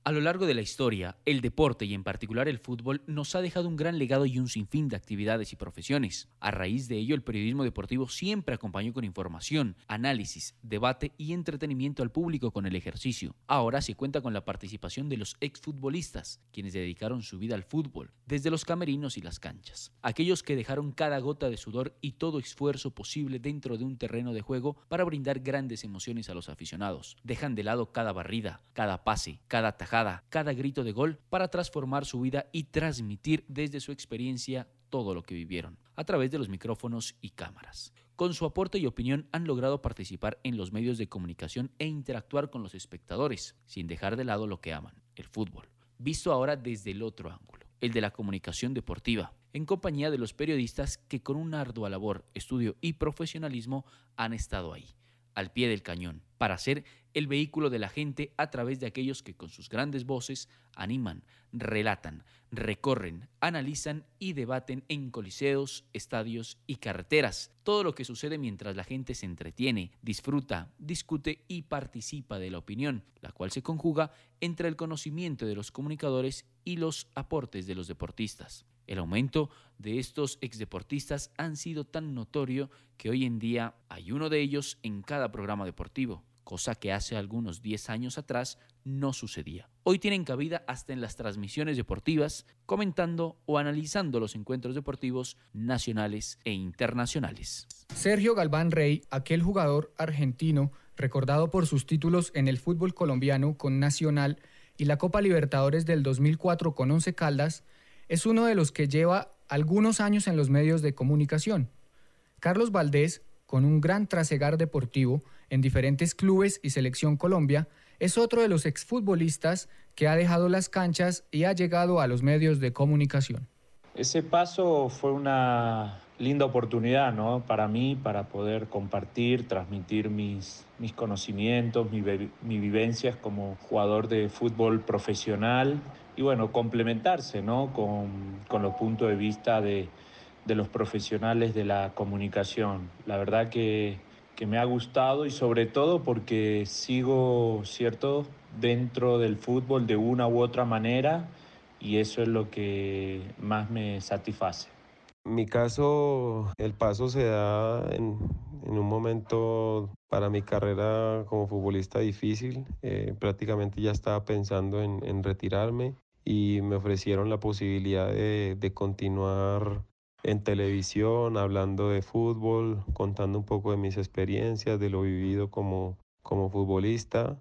A lo largo de la historia, el deporte y en particular el fútbol nos ha dejado un gran legado y un sinfín de actividades y profesiones. A raíz de ello, el periodismo deportivo siempre acompañó con información, análisis, debate y entretenimiento al público con el ejercicio. Ahora se cuenta con la participación de los exfutbolistas, quienes dedicaron su vida al fútbol, desde los camerinos y las canchas. Aquellos que dejaron cada gota de sudor y todo esfuerzo posible dentro de un terreno de juego para brindar grandes emociones a los aficionados. Dejan de lado cada barrida, cada pase, cada tajada, cada grito de gol para transformar su vida y transmitir desde su experiencia todo lo que vivieron, a través de los micrófonos y cámaras. Con su aporte y opinión han logrado participar en los medios de comunicación e interactuar con los espectadores, sin dejar de lado lo que aman, el fútbol, visto ahora desde el otro ángulo, el de la comunicación deportiva, en compañía de los periodistas que con una ardua labor, estudio y profesionalismo han estado ahí, al pie del cañón, para ser el vehículo de la gente a través de aquellos que con sus grandes voces animan, relatan, recorren, analizan y debaten en coliseos, estadios y carreteras. Todo lo que sucede mientras la gente se entretiene, disfruta, discute y participa de la opinión, la cual se conjuga entre el conocimiento de los comunicadores y los aportes de los deportistas. El aumento de estos exdeportistas han sido tan notorio que hoy en día hay uno de ellos en cada programa deportivo, cosa que hace algunos 10 años atrás no sucedía. Hoy tienen cabida hasta en las transmisiones deportivas, comentando o analizando los encuentros deportivos nacionales e internacionales. Sergio Galván Rey, aquel jugador argentino recordado por sus títulos en el fútbol colombiano con Nacional y la Copa Libertadores del 2004 con Once Caldas, es uno de los que lleva algunos años en los medios de comunicación. Carlos Valdés, con un gran trasegar deportivo en diferentes clubes y Selección Colombia, es otro de los exfutbolistas que ha dejado las canchas y ha llegado a los medios de comunicación. Ese paso fue una linda oportunidad, ¿no? Para mí, para poder compartir, transmitir mis conocimientos, mis vivencias como jugador de fútbol profesional y bueno, complementarse, ¿no? con los puntos de vista de los profesionales de la comunicación. La verdad que me ha gustado y sobre todo porque sigo, ¿cierto?, dentro del fútbol de una u otra manera y eso es lo que más me satisface. En mi caso, el paso se da en un momento para mi carrera como futbolista difícil. Prácticamente ya estaba pensando en retirarme y me ofrecieron la posibilidad de continuar en televisión, hablando de fútbol, contando un poco de mis experiencias, de lo vivido como futbolista.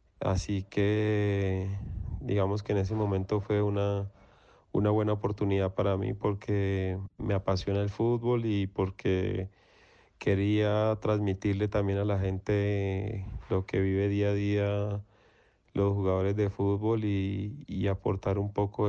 Así que digamos que en ese momento fue una buena oportunidad para mí porque me apasiona el fútbol y porque quería transmitirle también a la gente lo que vive día a día los jugadores de fútbol y aportar un poco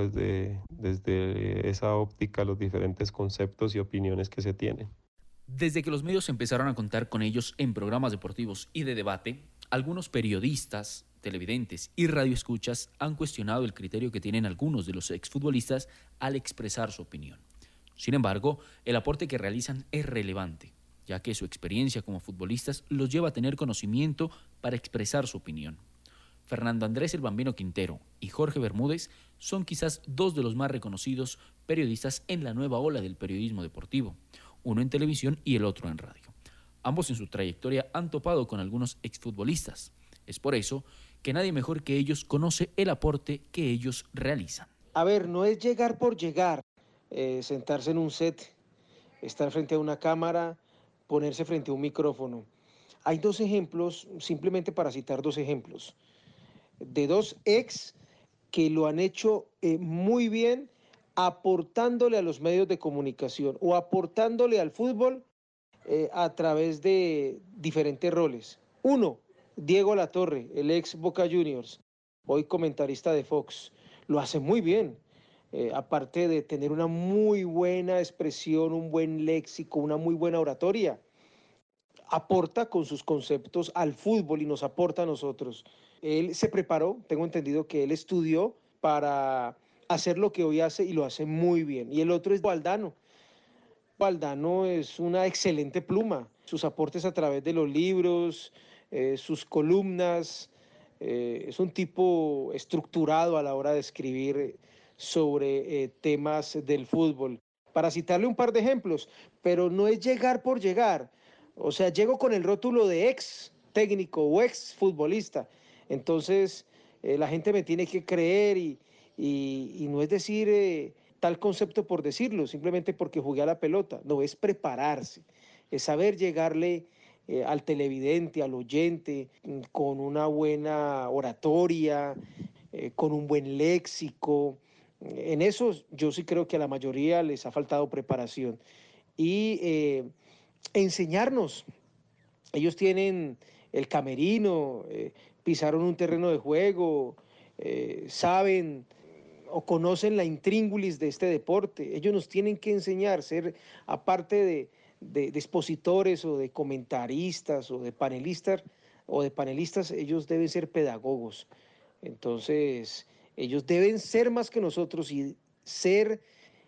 desde esa óptica los diferentes conceptos y opiniones que se tienen. Desde que los medios empezaron a contar con ellos en programas deportivos y de debate, algunos periodistas, televidentes y radioescuchas han cuestionado el criterio que tienen algunos de los exfutbolistas al expresar su opinión. Sin embargo, el aporte que realizan es relevante, ya que su experiencia como futbolistas los lleva a tener conocimiento para expresar su opinión. Fernando Andrés El Bambino Quintero y Jorge Bermúdez son quizás dos de los más reconocidos periodistas en la nueva ola del periodismo deportivo, uno en televisión y el otro en radio. Ambos en su trayectoria han topado con algunos exfutbolistas. Es por eso que nadie mejor que ellos conoce el aporte que ellos realizan. A ver, no es llegar por llegar, sentarse en un set, estar frente a una cámara, ponerse frente a un micrófono. Hay dos ejemplos, simplemente para citar dos ejemplos, de dos ex que lo han hecho muy bien aportándole a los medios de comunicación o aportándole al fútbol a través de diferentes roles. Uno, Diego Latorre, el ex Boca Juniors, hoy comentarista de Fox, lo hace muy bien. Aparte de tener una muy buena expresión, un buen léxico, una muy buena oratoria, aporta con sus conceptos al fútbol y nos aporta a nosotros. Él se preparó, tengo entendido que él estudió para hacer lo que hoy hace y lo hace muy bien. Y el otro es Valdano. Valdano es una excelente pluma. Sus aportes a través de los libros, sus columnas, Es un tipo estructurado a la hora de escribir sobre temas del fútbol. Para citarle un par de ejemplos, pero no es llegar por llegar. O sea, llego con el rótulo de ex técnico o ex futbolista. Entonces, la gente me tiene que creer y no es decir tal concepto por decirlo, simplemente porque jugué a la pelota. No, es prepararse, es saber llegarle al televidente, al oyente, con una buena oratoria, con un buen léxico. En eso yo sí creo que a la mayoría les ha faltado preparación. Y enseñarnos. Ellos tienen el camerino, pisaron un terreno de juego, saben o conocen la intríngulis de este deporte. Ellos nos tienen que enseñar, ser aparte de expositores o de comentaristas o de panelistas, ellos deben ser pedagogos. Entonces, ellos deben ser más que nosotros y ser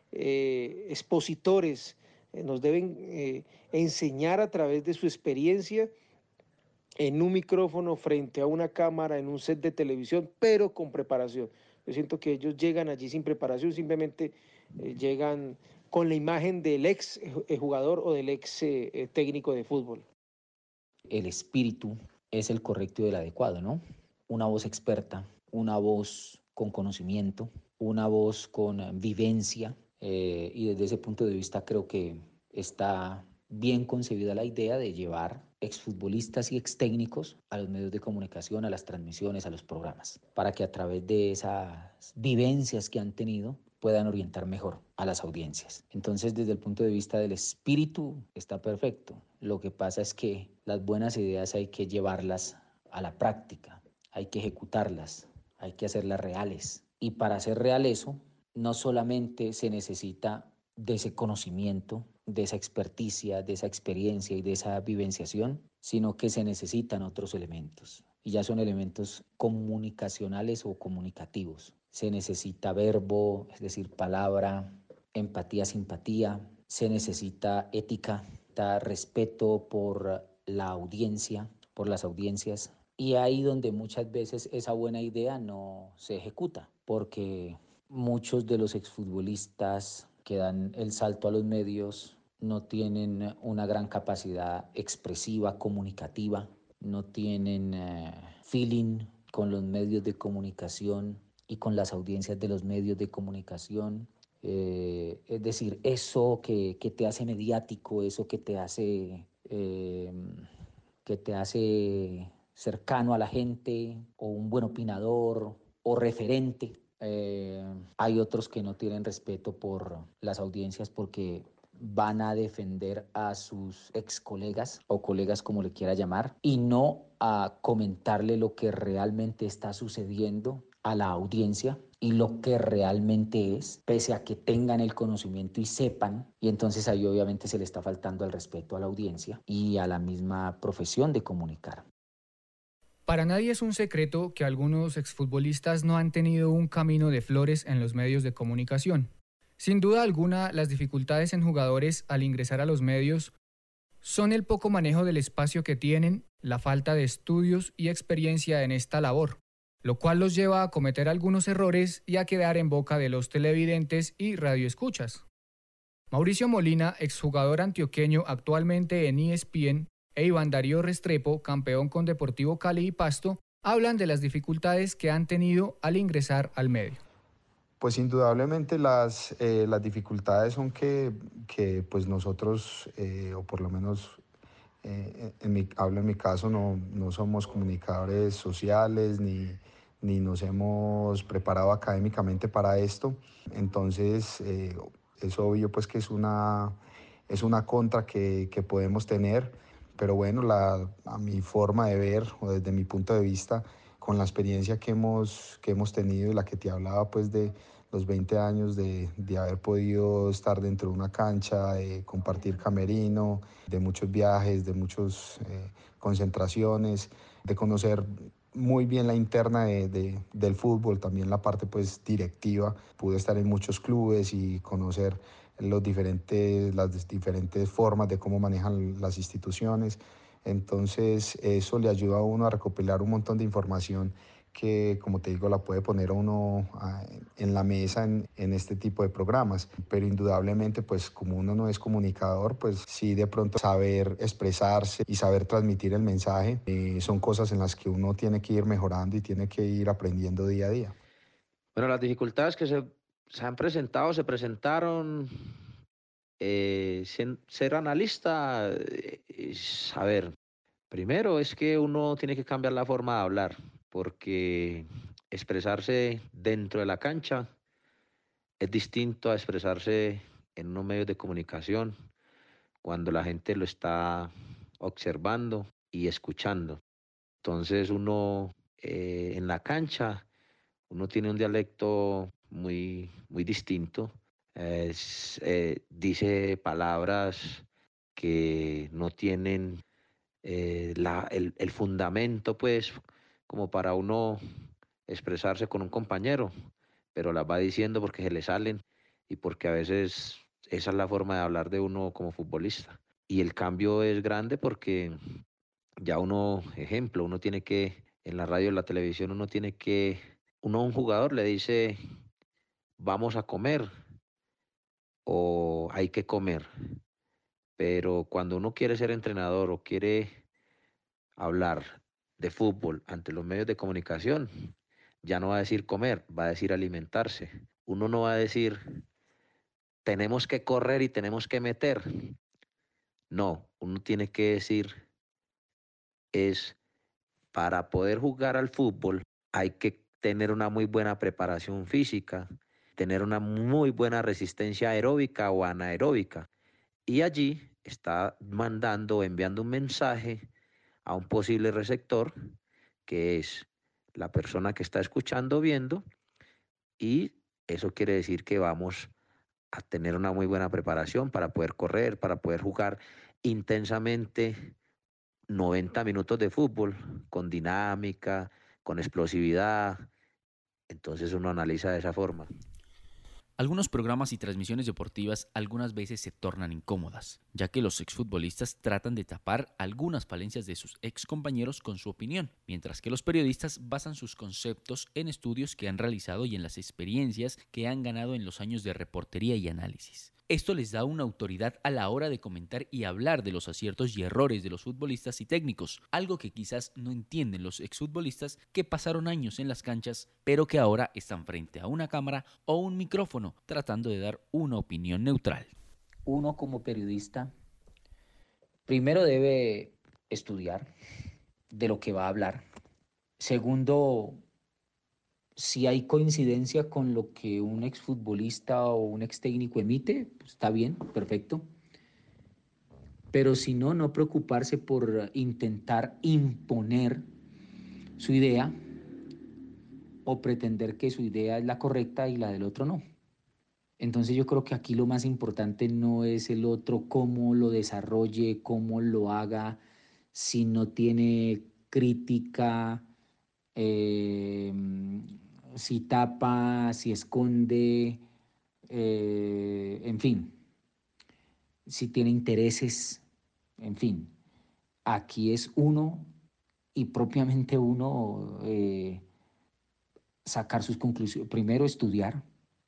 expositores, nos deben enseñar a través de su experiencia en un micrófono, frente a una cámara, en un set de televisión, pero con preparación. Yo siento que ellos llegan allí sin preparación, simplemente llegan con la imagen del ex jugador o del ex técnico de fútbol. El espíritu es el correcto y el adecuado, ¿no? Una voz experta, una voz con conocimiento, una voz con vivencia, y desde ese punto de vista creo que está bien concebida la idea de llevar exfutbolistas y extécnicos a los medios de comunicación, a las transmisiones, a los programas, para que a través de esas vivencias que han tenido puedan orientar mejor a las audiencias. Entonces, desde el punto de vista del espíritu, está perfecto. Lo que pasa es que las buenas ideas hay que llevarlas a la práctica, hay que ejecutarlas, hay que hacerlas reales. Y para hacer real eso, no solamente se necesita de ese conocimiento, de esa experticia, de esa experiencia y de esa vivenciación, sino que se necesitan otros elementos. Y ya son elementos comunicacionales o comunicativos. Se necesita verbo, es decir, palabra, empatía, simpatía. Se necesita ética, respeto por la audiencia, por las audiencias. Y ahí donde muchas veces esa buena idea no se ejecuta, porque muchos de los exfutbolistas que dan el salto a los medios no tienen una gran capacidad expresiva, comunicativa, no tienen feeling con los medios de comunicación y con las audiencias de los medios de comunicación. Es decir, eso que te hace mediático, eso que te hace cercano a la gente, o un buen opinador, o referente. Hay otros que no tienen respeto por las audiencias porque van a defender a sus ex colegas o colegas como le quiera llamar, y no a comentarle lo que realmente está sucediendo a la audiencia y lo que realmente es, pese a que tengan el conocimiento y sepan. Y entonces ahí obviamente se le está faltando el respeto a la audiencia y a la misma profesión de comunicar. Para nadie es un secreto que algunos exfutbolistas no han tenido un camino de flores en los medios de comunicación. Sin duda alguna, las dificultades en jugadores al ingresar a los medios son el poco manejo del espacio que tienen, la falta de estudios y experiencia en esta labor, lo cual los lleva a cometer algunos errores y a quedar en boca de los televidentes y radioescuchas. Mauricio Molina, exjugador antioqueño actualmente en ESPN, e Iván Darío Restrepo, campeón con Deportivo Cali y Pasto, hablan de las dificultades que han tenido al ingresar al medio. Pues indudablemente las dificultades son que pues nosotros, o por lo menos hablo en mi caso, no somos comunicadores sociales ni nos hemos preparado académicamente para esto. Entonces es obvio pues que es una contra que podemos tener. Pero bueno, a mi forma de ver, o desde mi punto de vista, con la experiencia que hemos tenido y la que te hablaba pues de los 20 años de haber podido estar dentro de una cancha, de compartir camerino, de muchos viajes, de muchas concentraciones, de conocer muy bien la interna del fútbol, también la parte pues directiva. Pude estar en muchos clubes y conocer las diferentes formas de cómo manejan las instituciones. Entonces eso le ayuda a uno a recopilar un montón de información que, como te digo, la puede poner a uno en la mesa en este tipo de programas. Pero indudablemente, pues como uno no es comunicador, pues sí, de pronto saber expresarse y saber transmitir el mensaje son cosas en las que uno tiene que ir mejorando y tiene que ir aprendiendo día a día. Bueno, las dificultades que se han presentado, se presentaron. Ser analista, a ver, primero es que uno tiene que cambiar la forma de hablar, porque expresarse dentro de la cancha es distinto a expresarse en unos medios de comunicación cuando la gente lo está observando y escuchando. Entonces uno en la cancha, uno tiene un dialecto muy distinto. Dice palabras que no tienen el fundamento, pues, como para uno expresarse con un compañero, pero las va diciendo porque se le salen y porque a veces esa es la forma de hablar de uno como futbolista. Y el cambio es grande porque ya uno, ejemplo, uno tiene que, en la radio y la televisión, uno a un jugador le dice, vamos a comer o hay que comer. Pero cuando uno quiere ser entrenador o quiere hablar de fútbol ante los medios de comunicación, ya no va a decir comer, va a decir alimentarse. Uno no va a decir tenemos que correr y tenemos que meter. No, uno tiene que decir es para poder jugar al fútbol hay que tener una muy buena preparación física, tener una muy buena resistencia aeróbica o anaeróbica. Y allí está mandando, enviando un mensaje a un posible receptor, que es la persona que está escuchando, viendo, y eso quiere decir que vamos a tener una muy buena preparación para poder correr, para poder jugar intensamente 90 minutos de fútbol, con dinámica, con explosividad. Entonces uno analiza de esa forma. Algunos programas y transmisiones deportivas algunas veces se tornan incómodas, ya que los exfutbolistas tratan de tapar algunas falencias de sus excompañeros con su opinión, mientras que los periodistas basan sus conceptos en estudios que han realizado y en las experiencias que han ganado en los años de reportería y análisis. Esto les da una autoridad a la hora de comentar y hablar de los aciertos y errores de los futbolistas y técnicos, algo que quizás no entienden los exfutbolistas que pasaron años en las canchas, pero que ahora están frente a una cámara o un micrófono tratando de dar una opinión neutral. Uno como periodista, primero debe estudiar de lo que va a hablar. Segundo, si hay coincidencia con lo que un exfutbolista o un ex técnico emite, pues está bien, perfecto. Pero si no, no preocuparse por intentar imponer su idea o pretender que su idea es la correcta y la del otro no. Entonces yo creo que aquí lo más importante no es el otro, cómo lo desarrolle, cómo lo haga, si no tiene crítica, eh, si tapa, si esconde, en fin, si tiene intereses, en fin. Aquí es uno y propiamente uno sacar sus conclusiones. Primero, estudiar.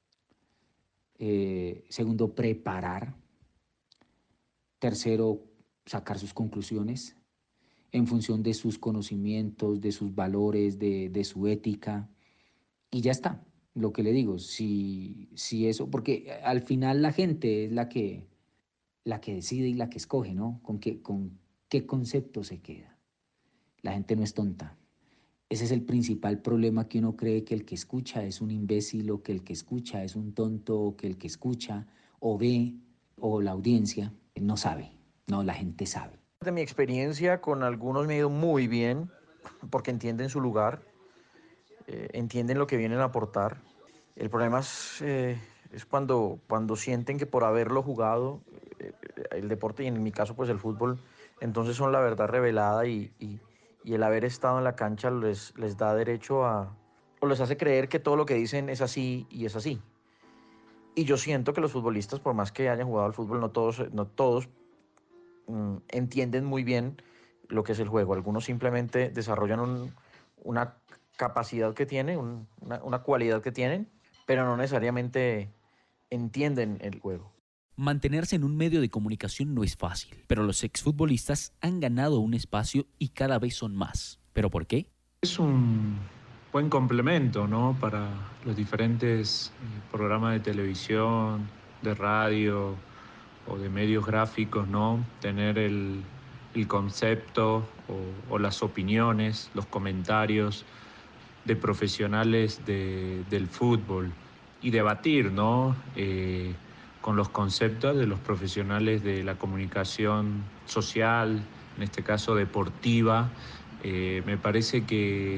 Segundo, preparar. Tercero, sacar sus conclusiones en función de sus conocimientos, de sus valores, de su ética. Y ya está, lo que le digo, si eso, porque al final la gente es la que decide y la que escoge, ¿no? Con qué concepto se queda. La gente no es tonta. Ese es el principal problema, que uno cree que el que escucha es un imbécil, o que el que escucha es un tonto, o que el que escucha o ve, o la audiencia no sabe. No, la gente sabe. De mi experiencia con algunos me ha ido muy bien porque entienden su lugar, entienden lo que vienen a aportar. El problema es cuando sienten que por haberlo jugado el deporte, y en mi caso pues el fútbol, entonces son la verdad revelada y el haber estado en la cancha les da derecho o les hace creer que todo lo que dicen es así y es así. Y yo siento que los futbolistas, por más que hayan jugado al fútbol, no todos entienden muy bien lo que es el juego. Algunos simplemente desarrollan una capacidad que tienen, una cualidad que tienen, pero no necesariamente entienden el juego. Mantenerse en un medio de comunicación no es fácil, pero los exfutbolistas han ganado un espacio y cada vez son más. ¿Pero por qué? Es un buen complemento, ¿no? Para los diferentes programas de televisión, de radio o de medios gráficos, ¿no? Tener el concepto o las opiniones, los comentarios de profesionales del fútbol y debatir, ¿no? Con los conceptos de los profesionales de la comunicación social, en este caso deportiva. Me parece que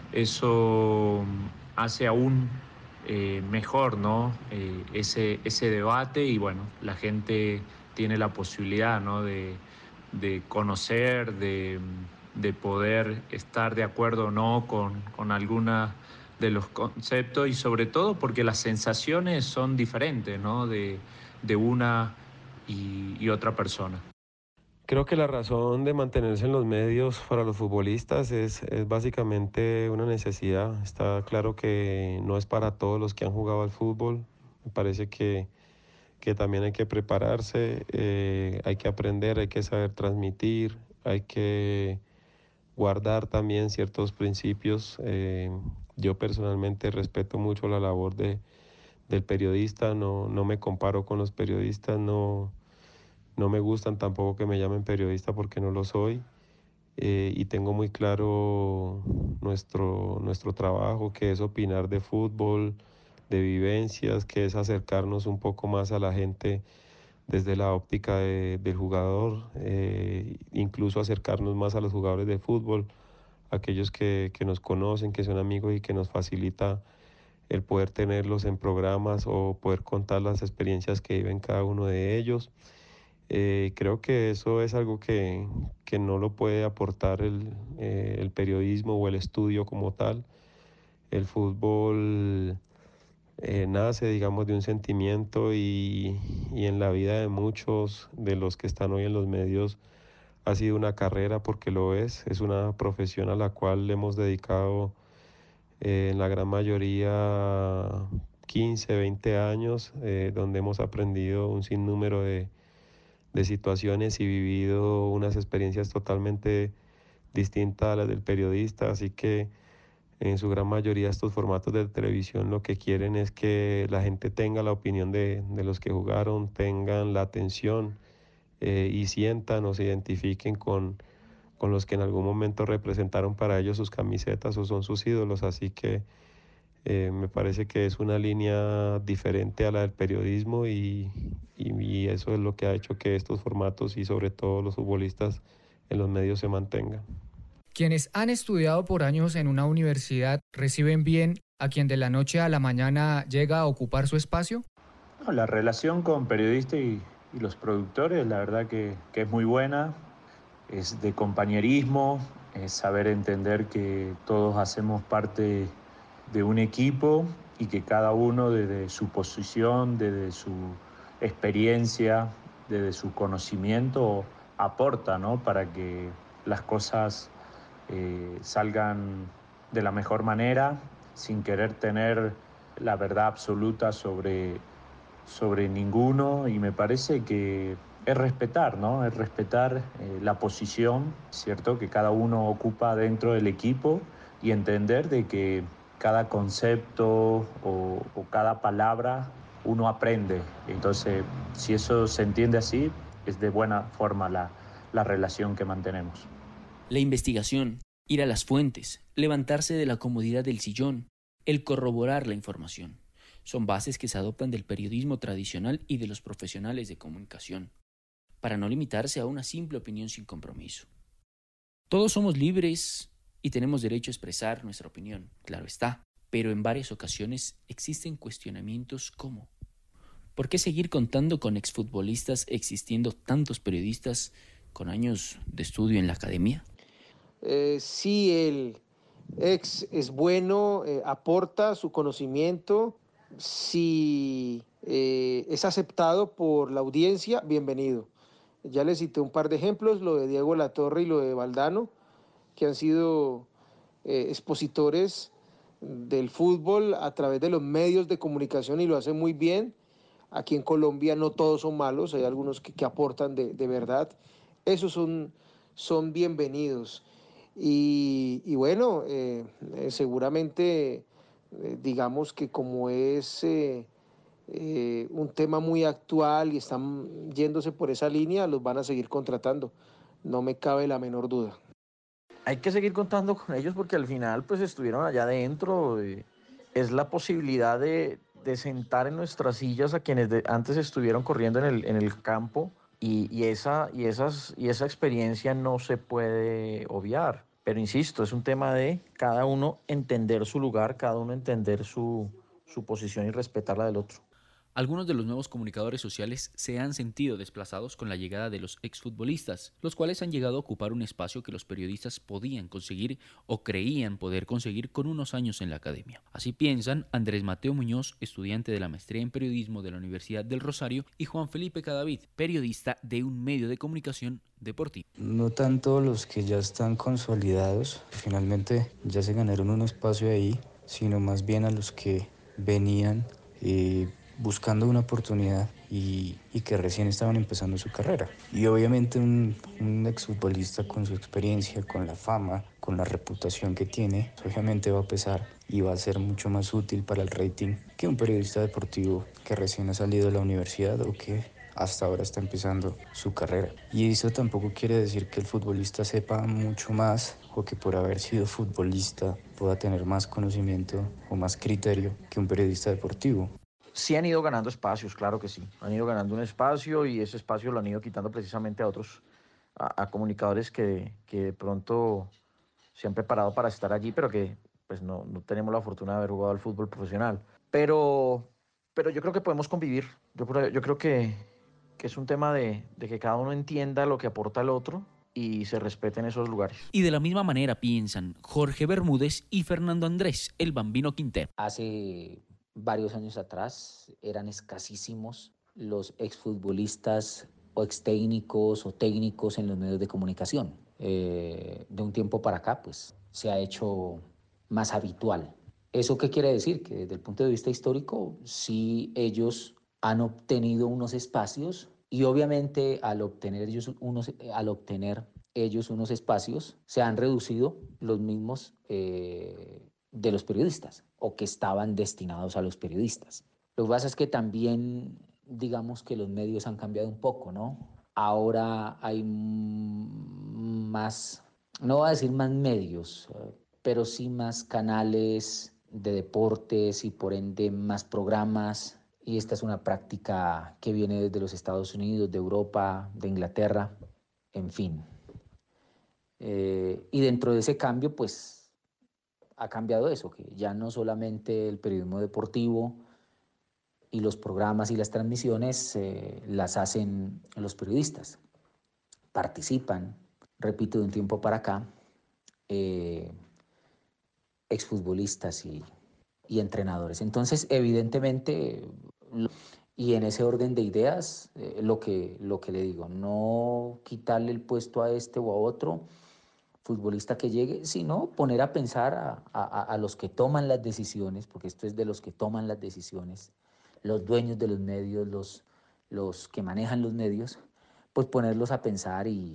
eso hace aún mejor, ¿no? Ese debate y bueno, la gente tiene la posibilidad, ¿no? de conocer, de poder estar de acuerdo o no con alguna de los conceptos y sobre todo porque las sensaciones son diferentes, ¿no? de una y otra persona. Creo que la razón de mantenerse en los medios para los futbolistas es básicamente una necesidad. Está claro que no es para todos los que han jugado al fútbol. Me parece que también hay que prepararse, hay que aprender, hay que saber transmitir, hay que guardar también ciertos principios. Yo personalmente respeto mucho la labor del periodista, no me comparo con los periodistas, no me gustan tampoco que me llamen periodista porque no lo soy. Y tengo muy claro nuestro trabajo, que es opinar de fútbol, de vivencias, que es acercarnos un poco más a la gente desde la óptica del jugador, incluso acercarnos más a los jugadores de fútbol, aquellos que nos conocen, que son amigos y que nos facilita el poder tenerlos en programas o poder contar las experiencias que viven cada uno de ellos. Creo que eso es algo que no lo puede aportar el periodismo o el estudio como tal. El fútbol nace, digamos, de un sentimiento y en la vida de muchos de los que están hoy en los medios ha sido una carrera porque lo es una profesión a la cual le hemos dedicado en la gran mayoría 15, 20 años, donde hemos aprendido un sinnúmero de situaciones y vivido unas experiencias totalmente distintas a las del periodista, así que en su gran mayoría estos formatos de televisión lo que quieren es que la gente tenga la opinión de los que jugaron, tengan la atención y sientan o se identifiquen con los que en algún momento representaron para ellos sus camisetas o son sus ídolos, así que me parece que es una línea diferente a la del periodismo y eso es lo que ha hecho que estos formatos y sobre todo los futbolistas en los medios se mantengan. Quienes han estudiado por años en una universidad reciben bien a quien de la noche a la mañana llega a ocupar su espacio. No, la relación con periodistas y los productores, la verdad que es muy buena, es de compañerismo, es saber entender que todos hacemos parte de un equipo y que cada uno desde su posición, desde su experiencia, desde su conocimiento aporta, ¿no? Para que las cosas salgan de la mejor manera, sin querer tener la verdad absoluta sobre ninguno, y me parece que es respetar, ¿no? Es respetar la posición, ¿cierto?, que cada uno ocupa dentro del equipo y entender de que cada concepto o cada palabra uno aprende. Entonces, si eso se entiende así, es de buena forma la relación que mantenemos. La investigación, ir a las fuentes, levantarse de la comodidad del sillón, el corroborar la información, son bases que se adoptan del periodismo tradicional y de los profesionales de comunicación, para no limitarse a una simple opinión sin compromiso. Todos somos libres y tenemos derecho a expresar nuestra opinión, claro está, pero en varias ocasiones existen cuestionamientos como: ¿por qué seguir contando con exfutbolistas existiendo tantos periodistas con años de estudio en la academia? Si el ex es bueno, aporta su conocimiento, si es aceptado por la audiencia, bienvenido. Ya les cité un par de ejemplos, lo de Diego Latorre y lo de Valdano, que han sido expositores del fútbol a través de los medios de comunicación y lo hacen muy bien. Aquí en Colombia no todos son malos, hay algunos que aportan de verdad. Esos son bienvenidos. Y bueno, seguramente, digamos que como es un tema muy actual y están yéndose por esa línea, los van a seguir contratando. No me cabe la menor duda. Hay que seguir contando con ellos porque al final pues estuvieron allá adentro. Es la posibilidad de sentar en nuestras sillas a quienes antes estuvieron corriendo en el campo y esa experiencia no se puede obviar. Pero insisto, es un tema de cada uno entender su lugar, cada uno entender su posición y respetar la del otro. Algunos de los nuevos comunicadores sociales se han sentido desplazados con la llegada de los exfutbolistas, los cuales han llegado a ocupar un espacio que los periodistas podían conseguir o creían poder conseguir con unos años en la academia. Así piensan Andrés Mateo Muñoz, estudiante de la maestría en periodismo de la Universidad del Rosario, y Juan Felipe Cadavid, periodista de un medio de comunicación deportivo. No tanto los que ya están consolidados, finalmente ya se ganaron un espacio ahí, sino más bien a los que venían buscando una oportunidad y que recién estaban empezando su carrera. Y obviamente un exfutbolista con su experiencia, con la fama, con la reputación que tiene, obviamente va a pesar y va a ser mucho más útil para el rating que un periodista deportivo que recién ha salido de la universidad o que hasta ahora está empezando su carrera. Y eso tampoco quiere decir que el futbolista sepa mucho más o que por haber sido futbolista pueda tener más conocimiento o más criterio que un periodista deportivo. Sí han ido ganando espacios, claro que sí. Han ido ganando un espacio y ese espacio lo han ido quitando precisamente a otros, a comunicadores que de pronto se han preparado para estar allí, pero que pues no tenemos la fortuna de haber jugado al fútbol profesional. Pero yo creo que podemos convivir. Yo creo que es un tema de que cada uno entienda lo que aporta el otro y se respeten esos lugares. Y de la misma manera piensan Jorge Bermúdez y Fernando Andrés, el Bambino Quintero. Hace varios años atrás eran escasísimos los exfutbolistas o extécnicos o técnicos en los medios de comunicación. De un tiempo para acá, pues, se ha hecho más habitual. ¿Eso qué quiere decir? Que desde el punto de vista histórico, sí ellos han obtenido unos espacios y obviamente al obtener ellos unos espacios, se han reducido los mismos de los periodistas o que estaban destinados a los periodistas. Lo que pasa es que también, digamos que los medios han cambiado un poco, ¿no? Ahora hay más, no voy a decir más medios, pero sí más canales de deportes y por ende más programas. Y esta es una práctica que viene desde los Estados Unidos, de Europa, de Inglaterra, en fin. Y dentro de ese cambio, pues, ha cambiado eso, que ya no solamente el periodismo deportivo y los programas y las transmisiones las hacen los periodistas. Participan, repito, de un tiempo para acá, exfutbolistas y entrenadores. Entonces, evidentemente, y en ese orden de ideas, lo que le digo, no quitarle el puesto a este o a otro futbolista que llegue, sino poner a pensar a los que toman las decisiones, porque esto es de los que toman las decisiones, los dueños de los medios, los que manejan los medios, pues ponerlos a pensar y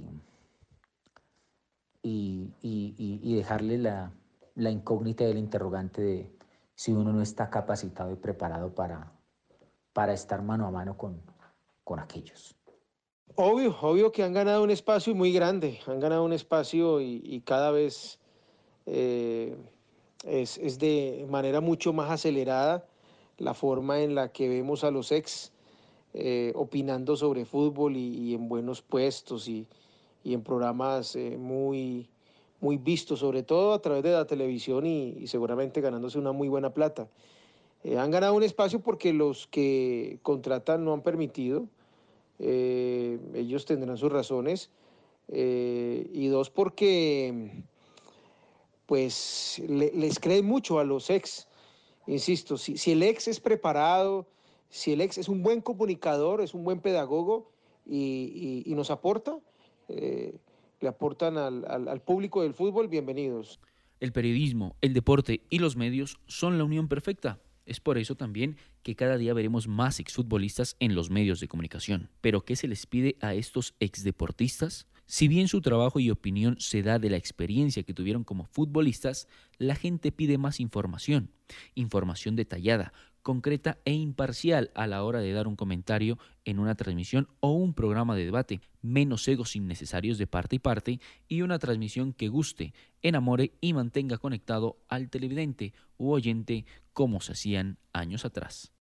dejarle la incógnita y el interrogante de si uno no está capacitado y preparado para estar mano a mano con aquellos. Obvio que han ganado un espacio muy grande, han ganado un espacio y cada vez es de manera mucho más acelerada la forma en la que vemos a los ex opinando sobre fútbol y en buenos puestos y en programas muy vistos, sobre todo a través de la televisión y seguramente ganándose una muy buena plata. Han ganado un espacio porque los que contratan no han permitido. Ellos tendrán sus razones, y dos porque pues les creen mucho a los ex. Insisto, si el ex es preparado, si el ex es un buen comunicador, es un buen pedagogo, y nos aporta, le aportan al público del fútbol, bienvenidos. El periodismo, el deporte y los medios son la unión perfecta. Es por eso también que cada día veremos más exfutbolistas en los medios de comunicación. ¿Pero qué se les pide a estos exdeportistas? Si bien su trabajo y opinión se da de la experiencia que tuvieron como futbolistas, la gente pide más información. Información detallada, concreta e imparcial a la hora de dar un comentario en una transmisión o un programa de debate, menos egos innecesarios de parte y parte y una transmisión que guste, enamore y mantenga conectado al televidente u oyente como se hacían años atrás.